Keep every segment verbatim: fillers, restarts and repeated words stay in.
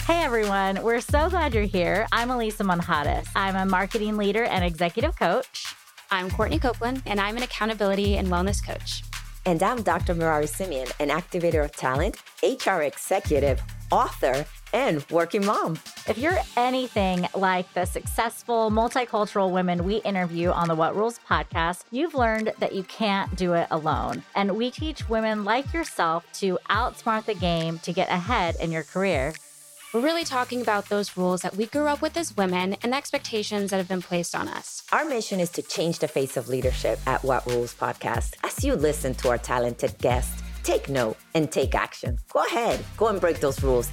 Hey everyone, we're so glad you're here. I'm Elisa Monjadas. I'm a marketing leader and executive coach. I'm Courtney Copeland, and I'm an accountability and wellness coach. And I'm Doctor Merari Simeon, an activator of talent, H R executive, author, and working mom. If you're anything like the successful multicultural women we interview on the What Rules podcast, you've learned that you can't do it alone. And we teach women like yourself to outsmart the game to get ahead in your career. We're really talking about those rules that we grew up with as women and the expectations that have been placed on us. Our mission is to change the face of leadership at What Rules podcast. As you listen to our talented guests, take note and take action. Go ahead, go and break those rules.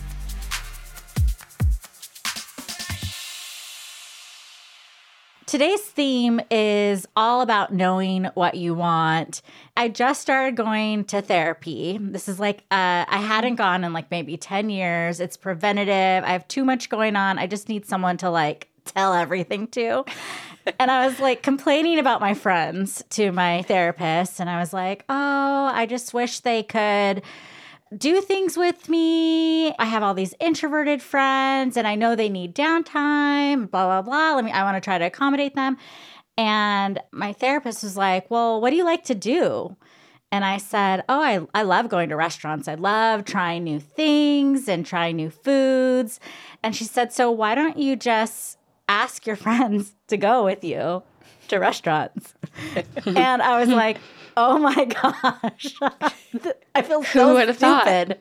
Today's theme is all about knowing what you want. I just started going to therapy. This is like, uh, I hadn't gone in like maybe ten years. It's preventative. I have too much going on. I just need someone to like tell everything to. And I was like complaining about my friends to my therapist. And I was like, oh, I just wish they could do things with me. I have all these introverted friends and I know they need downtime, blah, blah, blah. Let me, I want to try to accommodate them. And my therapist was like, well, what do you like to do? And I said, oh, I, I love going to restaurants. I love trying new things and trying new foods. And she said, so why don't you just ask your friends to go with you to restaurants? And I was like, oh my gosh. I feel so Who would have stupid.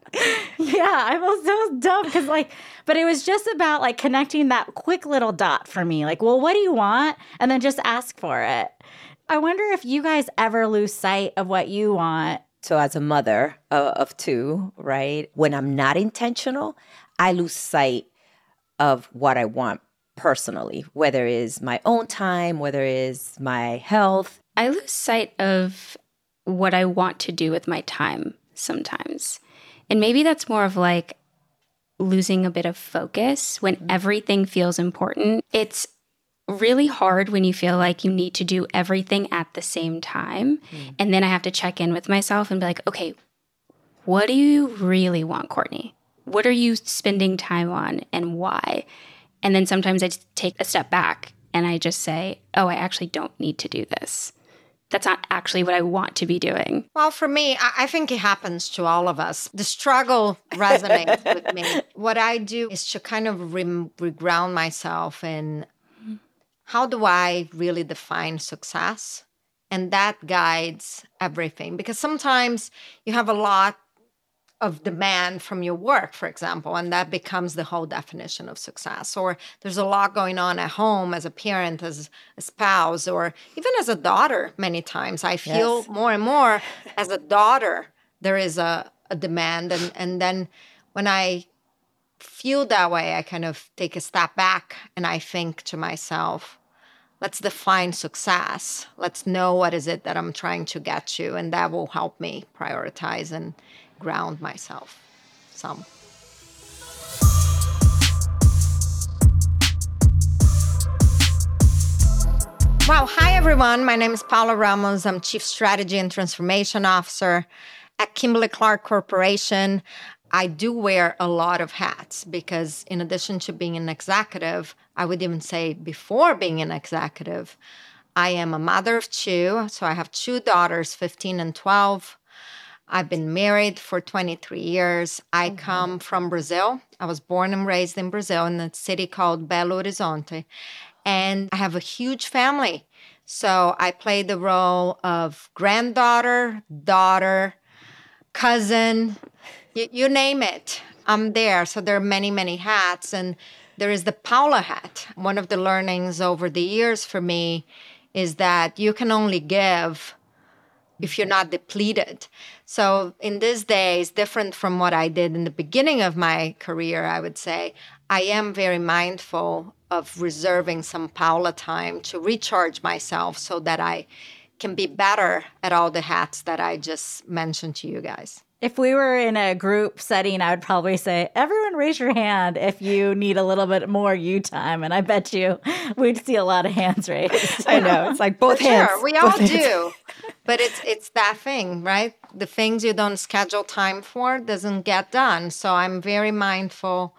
Yeah, I feel so dumb because like, but it was just about like connecting that quick little dot for me. Like, well, what do you want? And then just ask for it. I wonder if you guys ever lose sight of what you want. So as a mother uh, of two, right, when I'm not intentional, I lose sight of what I want personally, whether it is my own time, whether it is my health. I lose sight of what I want to do with my time sometimes. And maybe that's more of like losing a bit of focus when everything feels important. It's really hard when you feel like you need to do everything at the same time. Mm. And then I have to check in with myself and be like, okay, what do you really want, Courtney? What are you spending time on and why? And then sometimes I just take a step back and I just say, oh, I actually don't need to do this. That's not actually what I want to be doing. Well, for me, I, I think it happens to all of us. The struggle resonates with me. What I do is to kind of re- reground myself in how do I really define success? And that guides everything. Because sometimes you have a lot of demand from your work, for example, and that becomes the whole definition of success. Or there's a lot going on at home as a parent, as a spouse, or even as a daughter many times. I feel yes. more and more as a daughter, there is a, a demand. And, and then when I feel that way, I kind of take a step back and I think to myself, let's define success. Let's know what is it that I'm trying to get to. And that will help me prioritize and ground myself some. Wow. Hi, everyone. My name is Paula Ramos. I'm Chief Strategy and Transformation Officer at Kimberly-Clark Corporation. I do wear a lot of hats because in addition to being an executive, I would even say before being an executive, I am a mother of two. So I have two daughters, fifteen and twelve. I've been married for twenty-three years. I mm-hmm. come from Brazil. I was born and raised in Brazil in a city called Belo Horizonte. And I have a huge family. So I play the role of granddaughter, daughter, cousin, you, you name it. I'm there. So there are many, many hats. And there is the Paula hat. One of the learnings over the years for me is that you can only give if you're not depleted. So in these days, different from what I did in the beginning of my career, I would say, I am very mindful of reserving some Paula time to recharge myself so that I can be better at all the hats that I just mentioned to you guys. If we were in a group setting, I would probably say, everyone raise your hand if you need a little bit more you time. And I bet you we'd see a lot of hands raised. I know. It's like both For hands. Sure, we all do. But it's it's that thing, right? The things you don't schedule time for doesn't get done. So I'm very mindful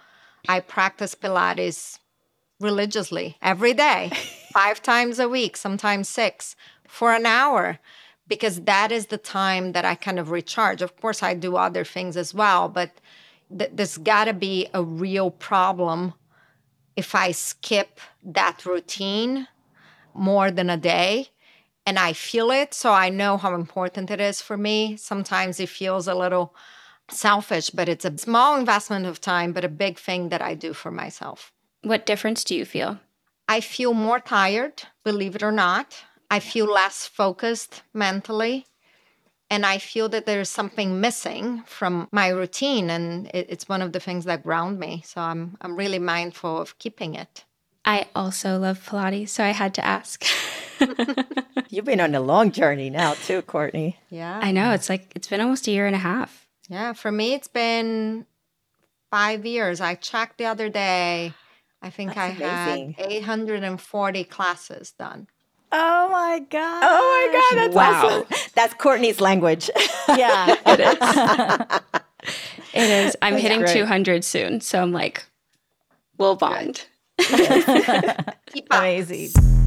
I practice Pilates religiously every day, five times a week, sometimes six, for an hour, because that is the time that I kind of recharge. Of course, I do other things as well, but th- there's got to be a real problem if I skip that routine more than a day. And I feel it, so I know how important it is for me. Sometimes it feels a little selfish, but it's a small investment of time, but a big thing that I do for myself. What difference do you feel? I feel more tired, believe it or not. I feel less focused mentally. And I feel that there's something missing from my routine. And it, it's one of the things that ground me. So I'm I'm really mindful of keeping it. I also love Pilates, so I had to ask. You've been on a long journey now too, Courtney. Yeah. I know. It's like, it's been almost a year and a half. Yeah. For me, it's been five years. I checked the other day. I think That's I amazing. had eight hundred forty classes done. Oh my God. Oh my God, that's Wow. awesome. That's Courtney's language. Yeah. It is. It is. I'm That's hitting great. two hundred soon, so I'm like, we'll bond. Keep up. Amazing.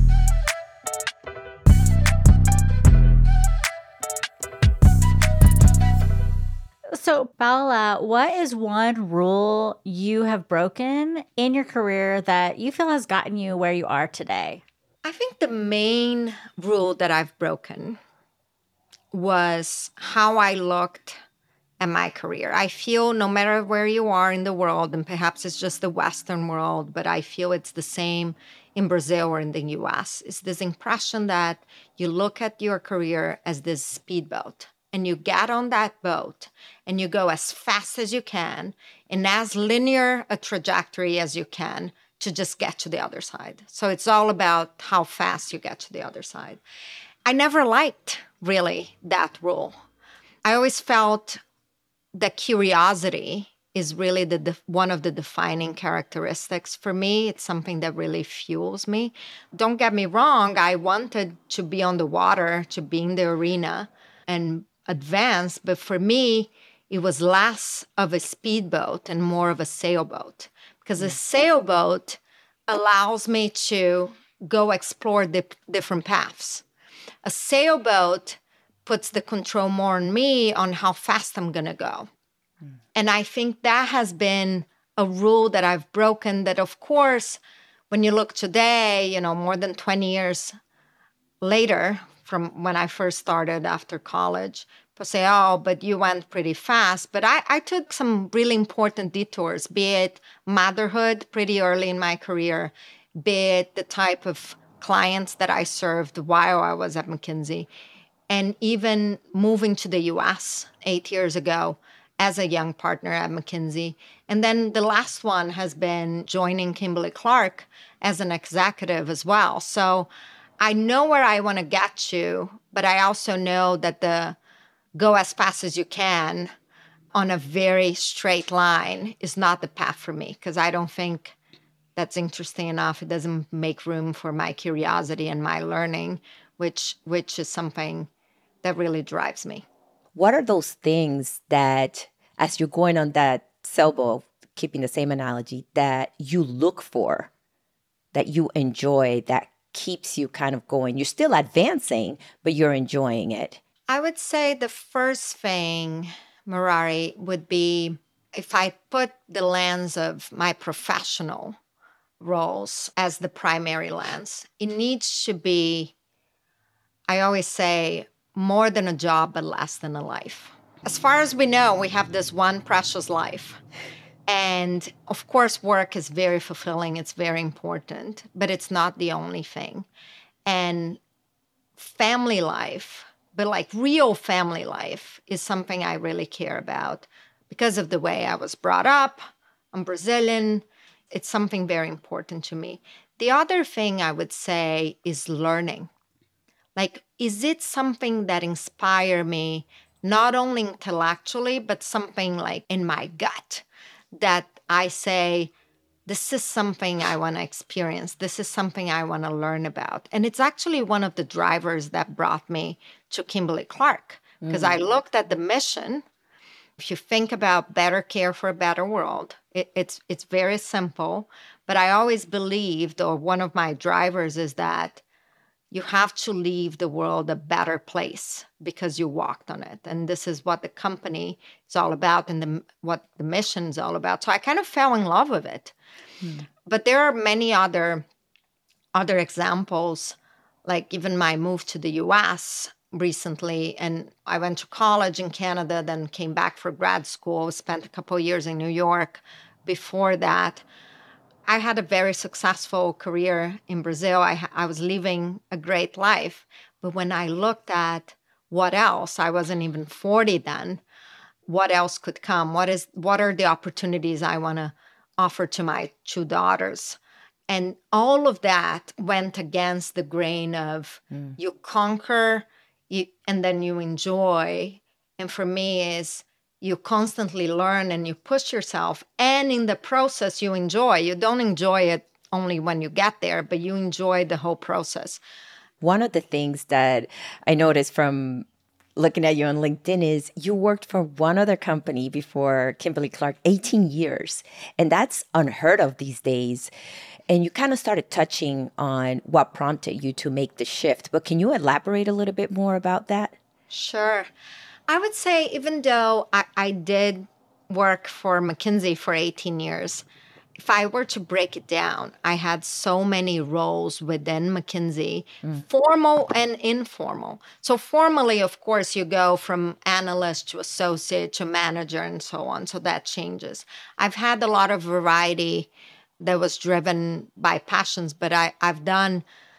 So, Paola, what is one rule you have broken in your career that you feel has gotten you where you are today? I think the main rule that I've broken was how I looked at my career. I feel no matter where you are in the world, and perhaps it's just the Western world, but I feel it's the same in Brazil or in the U S. It's this impression that you look at your career as this speedboat. And you get on that boat and you go as fast as you can in as linear a trajectory as you can to just get to the other side. So it's all about how fast you get to the other side. I never liked really that rule. I always felt that curiosity is really the def- one of the defining characteristics for me. It's something that really fuels me. Don't get me wrong, I wanted to be on the water, to be in the arena and advance, but for me, it was less of a speedboat and more of a sailboat, because a sailboat allows me to go explore the different paths. A sailboat puts the control more on me on how fast I'm going to go. Mm. And I think that has been a rule that I've broken that, of course, when you look today, you know, more than twenty years later, from when I first started after college, people say, oh, but you went pretty fast. But I, I took some really important detours, be it motherhood pretty early in my career, be it the type of clients that I served while I was at McKinsey, and even moving to the U S eight years ago as a young partner at McKinsey. And then the last one has been joining Kimberly-Clark as an executive as well. So I know where I want to get to, but I also know that the go as fast as you can on a very straight line is not the path for me, because I don't think that's interesting enough. It doesn't make room for my curiosity and my learning, which which is something that really drives me. What are those things that, as you're going on that sailboat, keeping the same analogy, that you look for, that you enjoy, that keeps you kind of going? You're still advancing, but you're enjoying it. I would say the first thing, Marari, would be if I put the lens of my professional roles as the primary lens, it needs to be, I always say, more than a job, but less than a life. As far as we know, we have this one precious life. And of course, work is very fulfilling. It's very important, but it's not the only thing. And family life, but like real family life, is something I really care about because of the way I was brought up. I'm Brazilian. It's something very important to me. The other thing I would say is learning. Like, is it something that inspires me, not only intellectually, but something like in my gut, that I say, this is something I want to experience. This is something I want to learn about. And it's actually one of the drivers that brought me to Kimberly-Clark, because mm. I looked at the mission If you think about better care for a better world, it, it's it's very simple. But I always believed, or one of my drivers is that you have to leave the world a better place because you walked on it. And this is what the company is all about and the, what the mission is all about. So I kind of fell in love with it. Hmm. But there are many other, other examples, like even my move to the U S recently. And I went to college in Canada, then came back for grad school, spent a couple of years in New York. Before that, I had a very successful career in Brazil. I, I was living a great life. But when I looked at what else, I wasn't even forty then, what else could come? What is? What are the opportunities I want to offer to my two daughters? And all of that went against the grain of mm. you conquer you, and then you enjoy. And for me is, you constantly learn and you push yourself. And in the process, you enjoy. You don't enjoy it only when you get there, but you enjoy the whole process. One of the things that I noticed from looking at you on LinkedIn is you worked for one other company before Kimberly-Clark, eighteen years. And that's unheard of these days. And you kind of started touching on what prompted you to make the shift. But can you elaborate a little bit more about that? Sure. I would say even though I, I did work for McKinsey for eighteen years, if I were to break it down, I had so many roles within McKinsey, mm. formal and informal. So formally, of course, you go from analyst to associate to manager and so on. So that changes. I've had a lot of variety that was driven by passions, but I, I've done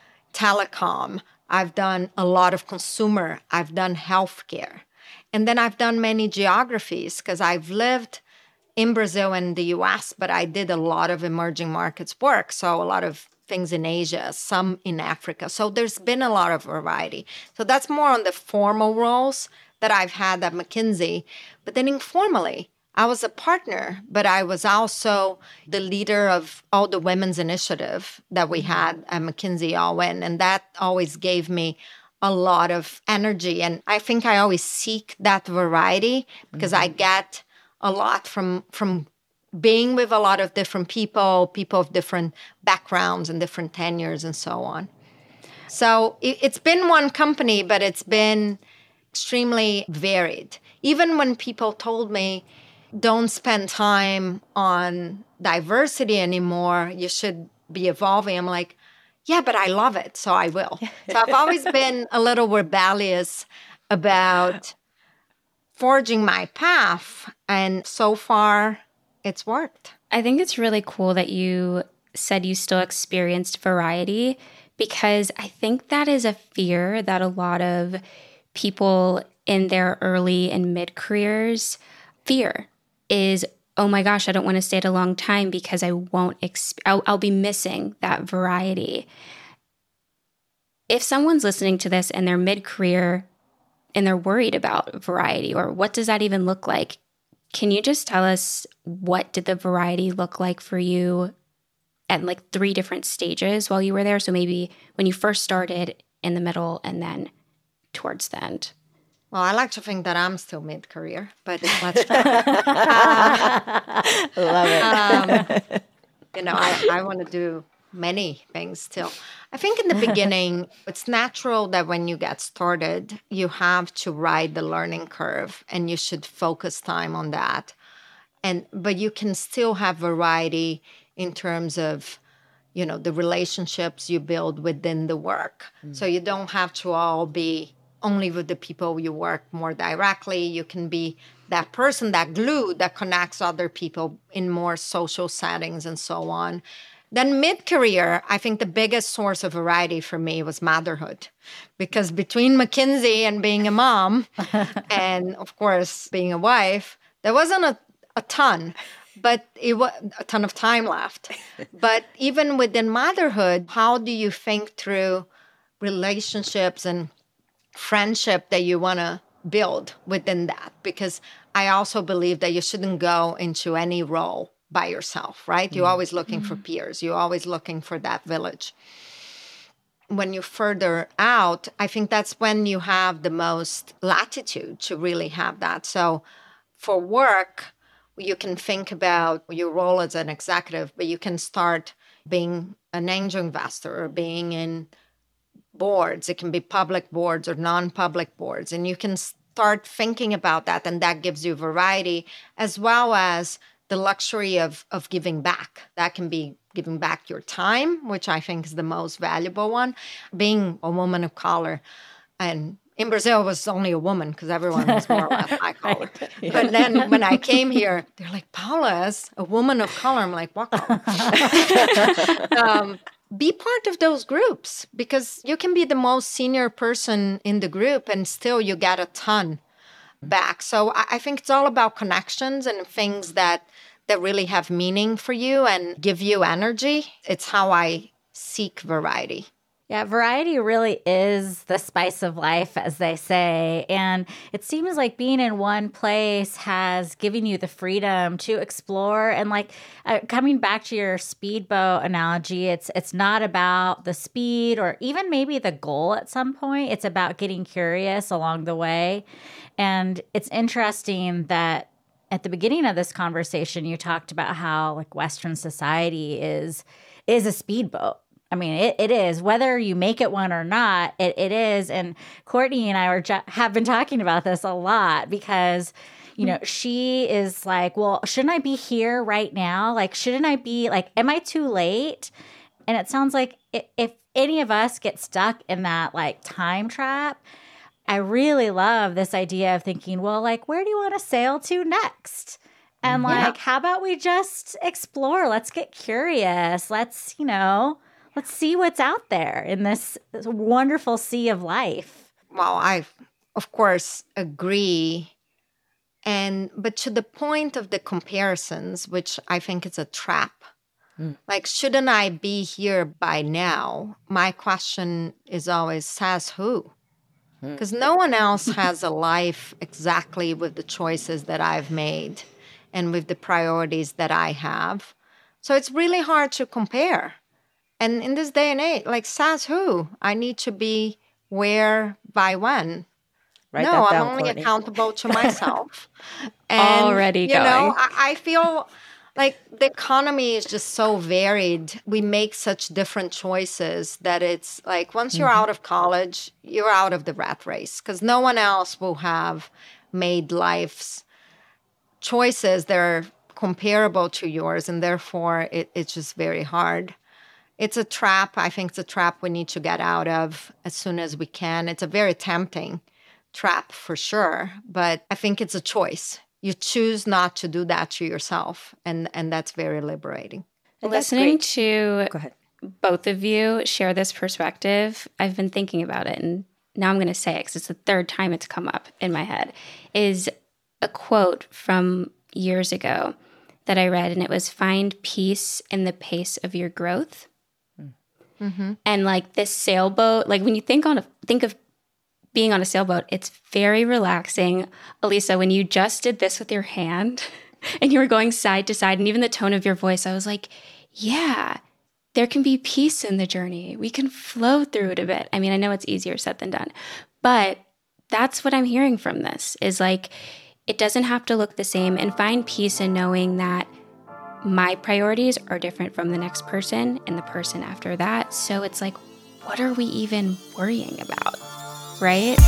telecom. I've done a lot of consumer. I've done healthcare. And then I've done many geographies because I've lived in Brazil and the U S, but I did a lot of emerging markets work. So a lot of things in Asia, some in Africa. So there's been a lot of variety. So that's more on the formal roles that I've had at McKinsey. But then informally, I was a partner, but I was also the leader of all the women's initiative that we had at McKinsey All In. And that always gave me a lot of energy. And I think I always seek that variety because mm-hmm. I get a lot from from being with a lot of different people, people of different backgrounds and different tenures and so on. So it, it's been one company, but it's been extremely varied. Even when people told me, don't spend time on diversity anymore, you should be evolving, I'm like, yeah, but I love it, so I will. So I've always been a little rebellious about forging my path, and so far it's worked. I think it's really cool that you said you still experienced variety, because I think that is a fear that a lot of people in their early and mid-careers fear is, oh my gosh, I don't want to stay at a long time because I won't, exp- I'll, I'll be missing that variety. If someone's listening to this and they're mid-career and they're worried about variety, or what does that even look like, can you just tell us what did the variety look like for you at like three different stages while you were there? So maybe when you first started, in the middle, and then towards the end. Well, I like to think that I'm still mid-career, but let's um, love it. Um, you know, I, I want to do many things still. I think in the beginning, it's natural that when you get started, you have to ride the learning curve, and you should focus time on that. And but you can still have variety in terms of, you know, the relationships you build within the work. Mm. So you don't have to all be only with the people you work more directly. You can be that person, that glue that connects other people in more social settings and so on. Then mid-career, I think the biggest source of variety for me was motherhood. Because between McKinsey and being a mom, and of course being a wife, there wasn't a, a ton, but it was a ton of time left. But even within motherhood, how do you think through relationships and friendship that you want to build within that? Because I also believe that you shouldn't go into any role by yourself, right? You're always looking mm-hmm. for peers. You're always looking for that village. When you're further out, I think that's when you have the most latitude to really have that. So for work, you can think about your role as an executive, but you can start being an angel investor or being in boards. It can be public boards or non-public boards. And you can start thinking about that. And that gives you variety, as well as the luxury of, of giving back. That can be giving back your time, which I think is the most valuable one. Being a woman of color, and in Brazil, it was only a woman because everyone was more or less high collar. Right. Yeah. But then when I came here, they're like, Paula's a woman of color. I'm like, what color? um, be part of those groups, because you can be the most senior person in the group and still you get a ton back. So I, I think it's all about connections and things that that really have meaning for you and give you energy. It's how I seek variety. Yeah, variety really is the spice of life, as they say. And it seems like being in one place has given you the freedom to explore. And like uh, coming back to your speedboat analogy, it's it's not about the speed or even maybe the goal at some point. It's about getting curious along the way. And it's interesting that at the beginning of this conversation, you talked about how like Western society is is a speedboat. I mean, it, it is. Whether you make it one or not, it, it is. And Courtney and I were ju- have been talking about this a lot because, you know, she is like, well, shouldn't I be here right now? Like, shouldn't I be like, am I too late? And it sounds like if, if any of us get stuck in that like time trap, I really love this idea of thinking, well, like, where do you want to sail to next? And like, yeah. how about we just explore? Let's get curious. Let's, you know, let's see what's out there in this, this wonderful sea of life. Well, I, of course, agree. And but to the point of the comparisons, which I think is a trap. Mm. Like, shouldn't I be here by now? My question is always, says who? Because no one else has a life exactly with the choices that I've made and with the priorities that I have. So it's really hard to compare. And in this day and age, like, says who? I need to be where by when? Write no, that I'm down, only Courtney. accountable to myself. And, Already you going. know, I, I feel like the economy is just so varied. We make such different choices that it's like once you're mm-hmm. out of college, you're out of the rat race because no one else will have made life's choices that are comparable to yours. And therefore, it, it's just very hard. It's a trap. I think it's a trap we need to get out of as soon as we can. It's a very tempting trap for sure, but I think it's a choice. You choose not to do that to yourself, and, and that's very liberating. And Listening to Go ahead. both of you share this perspective, I've been thinking about it, and now I'm going to say it because it's the third time it's come up in my head, is a quote from years ago that I read, and it was, "Find peace in the pace of your growth." Mm-hmm. And like this sailboat, like when you think on a, think of being on a sailboat, it's very relaxing. Elisa, when you just did this with your hand and you were going side to side, and even the tone of your voice, I was like, yeah, there can be peace in the journey. We can flow through it a bit. I mean, I know it's easier said than done, but that's what I'm hearing from this is like, it doesn't have to look the same, and find peace in knowing that my priorities are different from the next person and the person after that. So it's like, what are we even worrying about, right?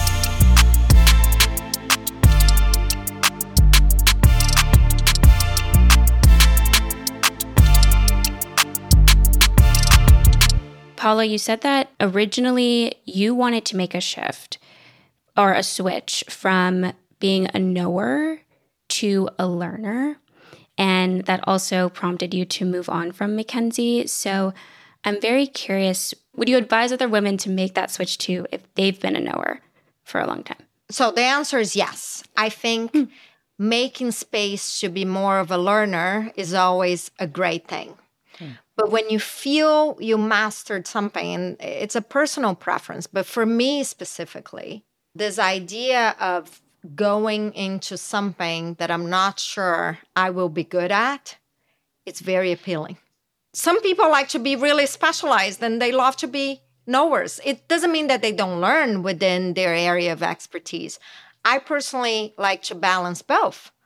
Paula, you said that originally you wanted to make a shift or a switch from being a knower to a learner. And that also prompted you to move on from Mackenzie. So I'm very curious, would you advise other women to make that switch too if they've been a knower for a long time? So the answer is yes. I think mm. making space to be more of a learner is always a great thing. Mm. But when you feel you mastered something, and it's a personal preference, but for me specifically, this idea of going into something that I'm not sure I will be good at, it's very appealing. Some people like to be really specialized and they love to be knowers. It doesn't mean that they don't learn within their area of expertise. I personally like to balance both.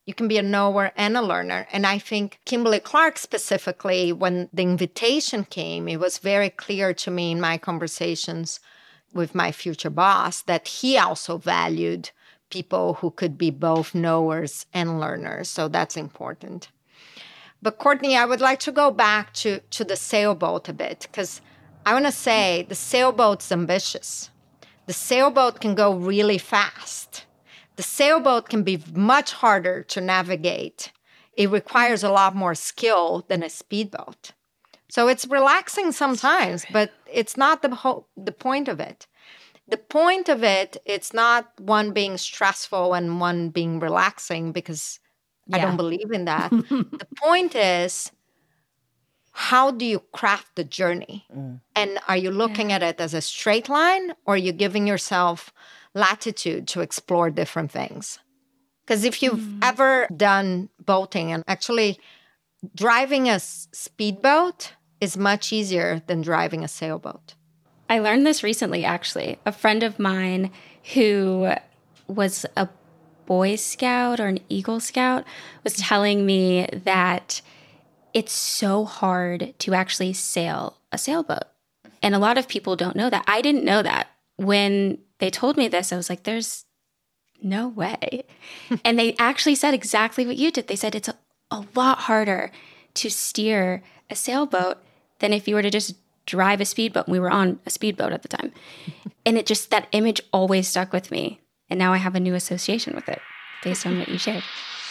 You can be a knower and a learner. And I think Kimberly Clark specifically, when the invitation came, it was very clear to me in my conversations with my future boss that he also valued people who could be both knowers and learners. So that's important. But Courtney, I would like to go back to, to the sailboat a bit, because I want to say the sailboat's ambitious. The sailboat can go really fast. The sailboat can be much harder to navigate. It requires a lot more skill than a speedboat. So it's relaxing sometimes, but it's not the whole, the point of it. The point of it, it's not one being stressful and one being relaxing, because yeah. I don't believe in that. The point is, how do you craft the journey? Mm. And are you looking yeah. at it as a straight line, or are you giving yourself latitude to explore different things? Because if you've mm. ever done boating, and actually driving a s- speedboat is much easier than driving a sailboat. I learned this recently, actually. A friend of mine who was a Boy Scout or an Eagle Scout was telling me that it's so hard to actually sail a sailboat. And a lot of people don't know that. I didn't know that. When they told me this, I was like, there's no way. And they actually said exactly what you did. They said it's a, a lot harder to steer a sailboat than if you were to just drive a speedboat. We were on a speedboat at the time. And it just, that image always stuck with me. And now I have a new association with it based on what you shared.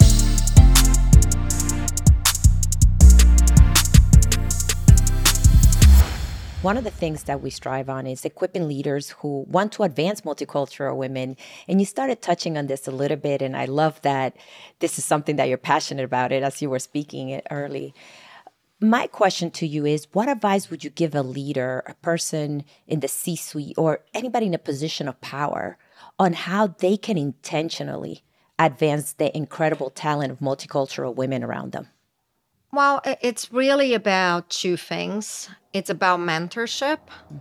One of the things that we strive on is equipping leaders who want to advance multicultural women. And you started touching on this a little bit, and I love that this is something that you're passionate about it as you were speaking it early. My question to you is, what advice would you give a leader, a person in the C-suite, or anybody in a position of power on how they can intentionally advance the incredible talent of multicultural women around them? Well, it's really about two things. It's about mentorship,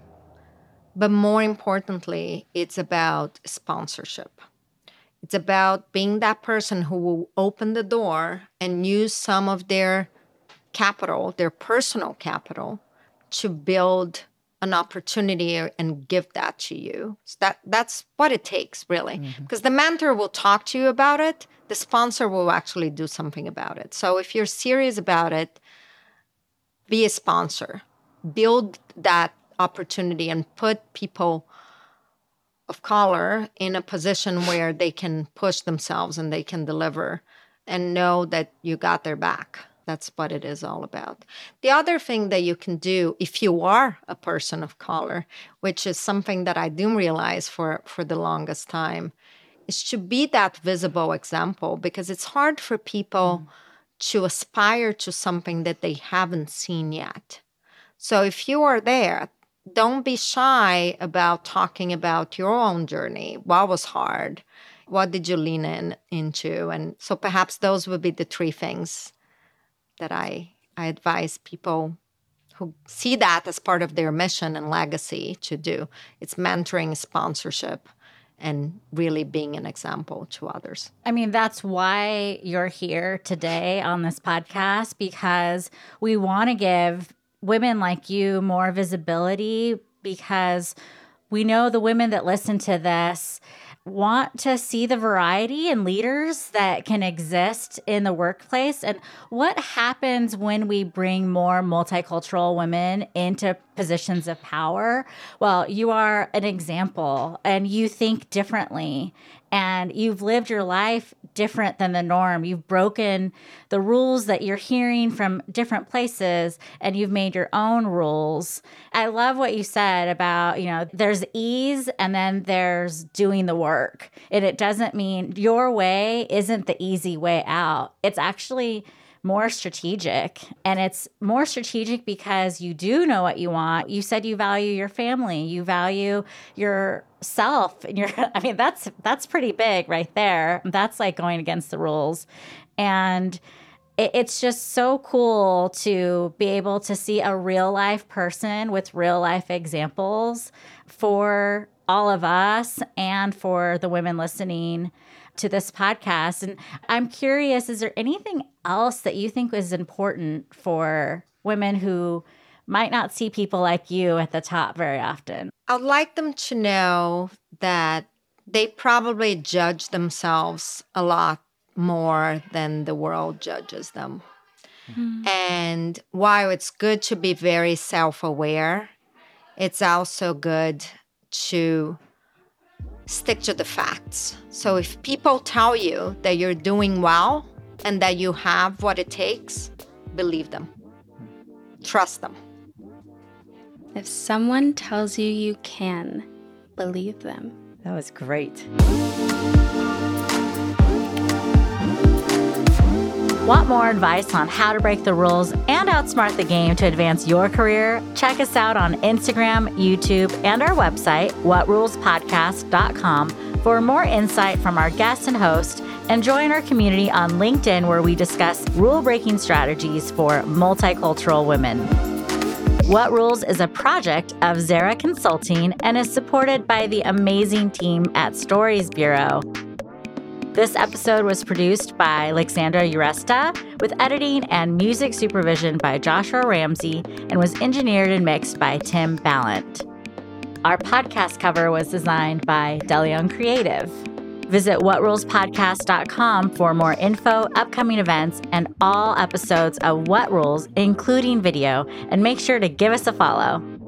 but more importantly, it's about sponsorship. It's about being that person who will open the door and use some of their capital, their personal capital, to build an opportunity and give that to you. So that that's what it takes, really. Mm-hmm. Because the mentor will talk to you about it. The sponsor will actually do something about it. So if you're serious about it, be a sponsor. Build that opportunity and put people of color in a position where they can push themselves and they can deliver and know that you got their back. That's what it is all about. The other thing that you can do if you are a person of color, which is something that I didn't realize for, for the longest time, is to be that visible example, because it's hard for people mm. to aspire to something that they haven't seen yet. So if you are there, don't be shy about talking about your own journey. What was hard? What did you lean in into? And so perhaps those would be the three things that I, I advise people who see that as part of their mission and legacy to do. It's mentoring, sponsorship, and really being an example to others. I mean, that's why you're here today on this podcast, because we want to give women like you more visibility, because we know the women that listen to this want to see the variety in leaders that can exist in the workplace. And what happens when we bring more multicultural women into positions of power? Well, you are an example, and you think differently, and you've lived your life different than the norm. You've broken the rules that you're hearing from different places, and you've made your own rules. I love what you said about, you know, there's ease and then there's doing the work. And it doesn't mean your way isn't the easy way out. It's actually more strategic. And it's more strategic because you do know what you want. You said you value your family, you value yourself, and your I mean, that's that's pretty big right there. That's like going against the rules. And it, it's just so cool to be able to see a real life person with real life examples for all of us and for the women listening. to this podcast. And I'm curious, is there anything else that you think is important for women who might not see people like you at the top very often? I'd like them to know that they probably judge themselves a lot more than the world judges them. Mm-hmm. And while it's good to be very self-aware, it's also good to stick to the facts. So if people tell you that you're doing well and that you have what it takes, believe them. Trust them. If someone tells you you can, believe them. That was great. Want more advice on how to break the rules and outsmart the game to advance your career? Check us out on Instagram, YouTube, and our website, what rules podcast dot com, for more insight from our guests and host, and join our community on LinkedIn where we discuss rule-breaking strategies for multicultural women. What Rules is a project of Zara Consulting and is supported by the amazing team at Stories Bureau. This episode was produced by Alexandra Uresta with editing and music supervision by Joshua Ramsey and was engineered and mixed by Tim Ballant. Our podcast cover was designed by DeLeon Creative. Visit what rules podcast dot com for more info, upcoming events, and all episodes of What Rules, including video, and make sure to give us a follow.